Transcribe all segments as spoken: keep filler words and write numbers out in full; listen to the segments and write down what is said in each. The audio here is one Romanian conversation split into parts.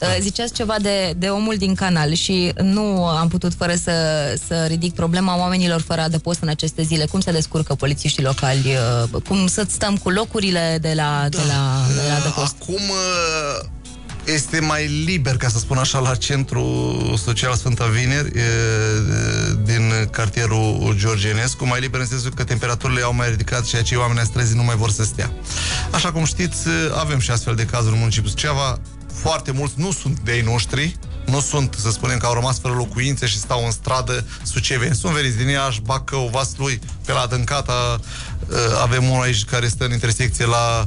Ziceați ceva de, de omul din canal și nu am putut fără să, să ridic problema oamenilor fără adăpost în aceste zile. Cum se descurcă polițiștii locali? Cum să stăm cu locurile de la, da. de la, de la adăpost? Acum este mai liber, ca să spun așa, la Centrul Social Sfânta Vineri din cartierul George Enescu, mai liber în sensul că temperaturile au mai ridicat și acei oameni străzi nu mai vor să stea. Așa cum știți, avem și astfel de cazuri în municipiul Suceava. Foarte mulți nu sunt de ai noștri, nu sunt, să spunem, că au rămas fără locuințe și stau în stradă suceveni. Sunt veniți din Iași, Bacău, Vaslui, pe la Dâncata. Avem unul aici care stă în intersecție la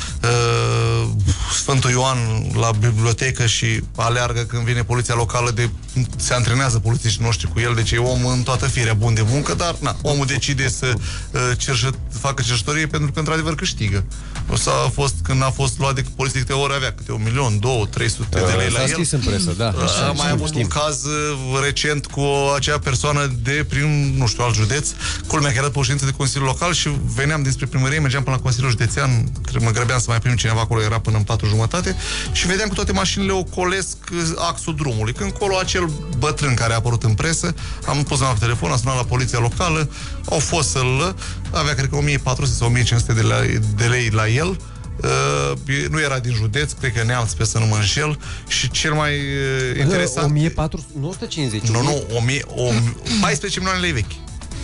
uh, Sfântul Ioan, la bibliotecă, și aleargă când vine poliția locală, de, se antrenează polițiștii noștri cu el, deci e om în toată firea, bun de muncă, dar na, omul decide să uh, cerșă, facă cerșătorie pentru că într-adevăr câștigă. O să a fost, când a fost luat de poliție câte ori avea, câte un milion, două, trei sute de lei la el. În presă, da. A mai avut un caz recent cu acea persoană de prin, nu știu, alt județ, culmea că era pe o ședință de Consiliul Local și veneam dinspre primărie, mergeam până la Consiliul Județean, mă grăbeam să mai primim cineva acolo, era până în patru jumătate, și vedeam că toate mașinile ocolesc axul drumului. Când colo acel bătrân care a apărut în presă, am pus la telefon, am sunat la poliția locală, au fost să-l, avea cred că o mie patru sute sau o mie cinci sute de, la, de lei la el. Uh, nu era din județ, cred că Neamț, pe să nu mă înșel, și cel mai uh, interesant... o mie patru sute, nu o sută cincizeci? Nu, nu, o mie, o, paisprezece milioane lei vechi.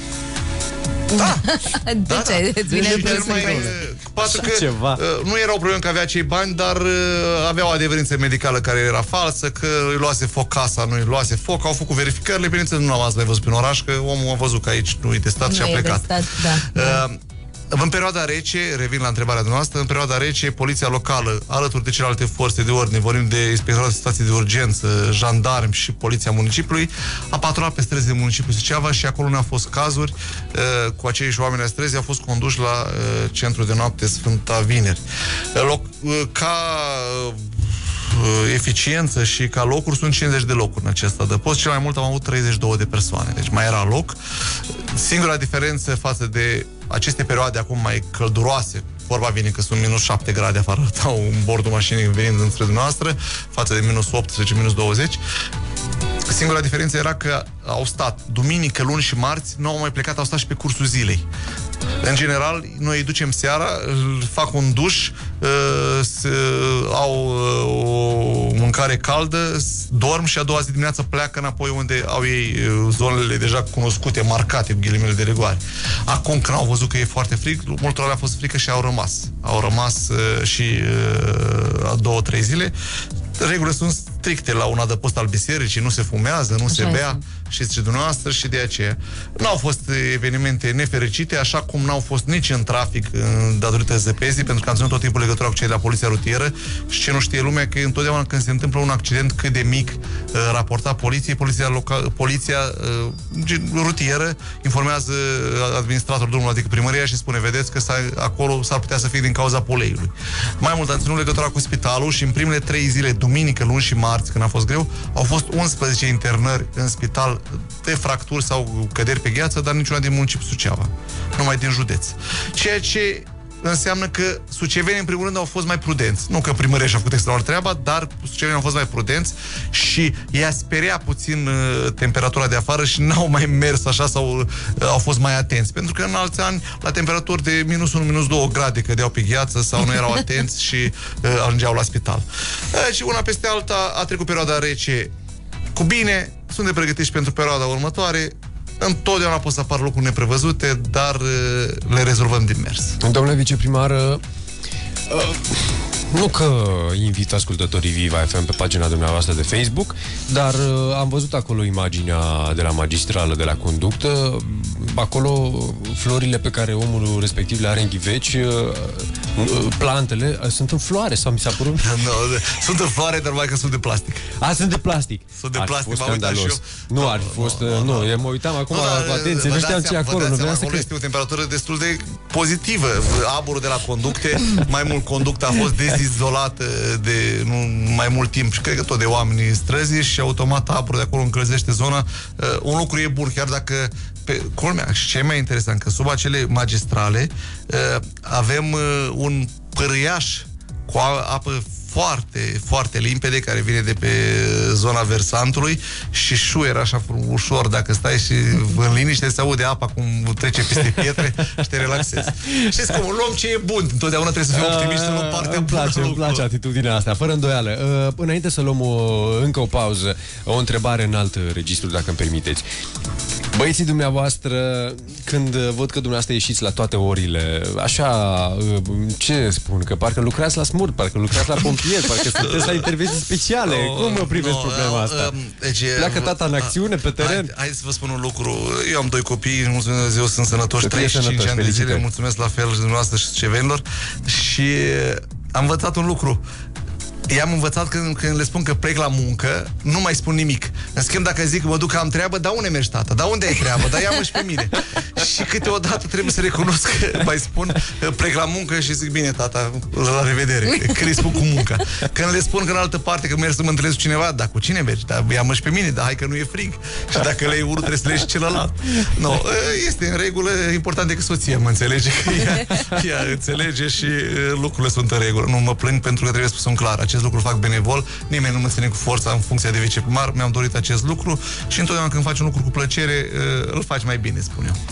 Da. De da, ce? Da. Îți vine și plus mai, poate că ceva. Uh, nu era o problemă că avea cei bani, dar uh, avea o adeverință medicală care era falsă, că îi luase foc casa, nu îi luase foc, au făcut verificările, bineînțeles, nu am mai văzut prin oraș, că omul a văzut că aici nu e testat nu și a plecat. Testat, da. Uh, În perioada rece, revin la întrebarea noastră, în perioada rece, poliția locală, alături de celelalte forțe de ordine, vorbim de inspectoratul de situații de urgență, jandarmi și poliția municipiului, a patrulat pe străzi din municipiul Suceava și acolo nu au fost cazuri. Uh, cu aceiși oameni la străzi au fost conduși la uh, centrul de noapte Sfânta Vineri. Uh, uh, ca uh, eficiență și ca locuri sunt cincizeci de locuri în acest adăpost. Cel mai mult am avut treizeci și două de persoane, deci mai era loc. Singura diferență față de aceste perioade acum mai călduroase, vorba vine că sunt minus șapte grade afară, sau în bordul mașinii venind înspre dumneavoastră, față de minus optsprezece, minus douăzeci. Singura diferență era că au stat duminică, luni și marți, nu au mai plecat, au stat și pe cursul zilei. În general, noi îi ducem seara, fac un duș, au o mâncare caldă, dorm și a doua zi dimineața pleacă înapoi unde au ei zonele deja cunoscute, marcate cu ghilimele de rigoare. Acum când au văzut că e foarte frig, multora le-a fost frică și au rămas. Au rămas și a două, trei zile. Regulile sunt stricte la un adăpost al bisericii, nu se fumează, nu Așa se bea, știți și dumneavoastră, și de aceea. N-au fost evenimente nefericite, așa cum n-au fost nici în trafic datorită zăpezii, pentru că am ținut tot timpul legătura cu cei de la poliția rutieră și ce nu știe lumea, că întotdeauna când se întâmplă un accident cât de mic, raportat poliției, poliția, local, poliția rutieră informează administratorul drumului, adică primăria, și spune, vedeți că acolo s-ar putea să fie din cauza poleiului. Mai mult, am ținut legătura cu spitalul și în primele trei zile, duminică, luni și marți, când a fost greu, au fost unsprezece internări în spital de fracturi sau căderi pe gheață, dar niciuna din municipiul Suceava, numai din județ. Ceea ce înseamnă că sucevenii, în primul rând, au fost mai prudenți. Nu că primăria și-a făcut extraordinar treaba, dar sucevenii au fost mai prudenți și i-a speriat puțin uh, temperatura de afară și n-au mai mers așa sau uh, au fost mai atenți. Pentru că în alți ani, la temperaturi de minus unu, minus doi grade cădeau pe gheață sau nu erau atenți și uh, ajungeau la spital. Deci, una peste alta, a trecut perioada rece cu bine, sunt de pregătiți pentru perioada următoare. Întotdeauna pot să apar lucruri neprevăzute, dar le rezolvăm din mers. Domnule viceprimar, uh, nu că invit ascultătorii Viva F M pe pagina dumneavoastră de Facebook, dar uh, am văzut acolo imaginea de la magistrală, de la conductă, acolo florile pe care omul respectiv le are în ghiveci, uh, plantele uh, sunt în floare, sau mi s-a părut? No, sunt în floare, dar mai că sunt de plastic. A, sunt de plastic. Sunt de plastic, m-am uitat și eu. Nu, ar fi fost, nu, nu, nu, mă uitam acum, cu atenție, nu știam ce acolo. Nu vreau să cred. Este o temperatură destul de pozitivă. Aburul de la conducte, mai mult conducta a fost dezizolată de nu, mai mult timp și cred că tot de oamenii străzi și automat aburul de acolo încălzește zona. Uh, un lucru e bun, chiar dacă pe culmea, și ce e mai interesant, că sub acele magistrale uh, avem uh, un pârâiaș cu apă foarte, foarte limpede, care vine de pe zona versantului și șuier așa ușor, dacă stai și în liniște se aude apa cum trece peste pietre și te relaxezi. Știți cum, luăm ce e bun, întotdeauna trebuie să fim optimiști în partea. Îmi place, îmi place atitudinea asta, fără îndoială. Înainte să luăm o, încă o pauză, o întrebare în alt registru, dacă îmi permiteți. Băieții dumneavoastră, când văd că dumneavoastră ieșiți la toate orile, așa, ce spun? Că parcă lucrați la smurt, parcă lucrați la pompieri, parcă sunteți la intervenții speciale. No, Cum mă privești no, problema asta? Um, deci, Pleacă tata în acțiune pe teren? Hai, hai să vă spun un lucru. Eu am doi copii, mulțumesc Dumnezeu, sunt sănătoși, treizeci și cinci ani de zile, mulțumesc la fel și dumneavoastră și cevenilor. Și am învățat un lucru. I-am învățat când, când le spun că plec la muncă, nu mai spun nimic. În schimb, dacă zic că mă duc că am treabă, dar unde mergi, tata? Dar unde ai treabă? Dar ia-mă și pe mine. Și câteodată trebuie să recunosc că mai spun plec la muncă și zic bine, tata, la revedere. Când îi spun cu munca. Când le spun că în altă parte că merg să mă întâlnesc cu cineva, dar cu cine mergi? Dar ia-mă și pe mine, dar hai că nu e frig. Și dacă le-ai urât, trebuie să le ieși celălalt. No, este în regulă, important e că soția mă înțelege, că ea, ea înțelege și lucrurile sunt în regulă. Nu mă plâng pentru că trebuie să spun clar. Acest lucru fac benevol, nimeni nu mă ține cu forța în funcția de viceprimar, mi-am dorit acest lucru și întotdeauna când faci un lucru cu plăcere, îl faci mai bine, spun eu.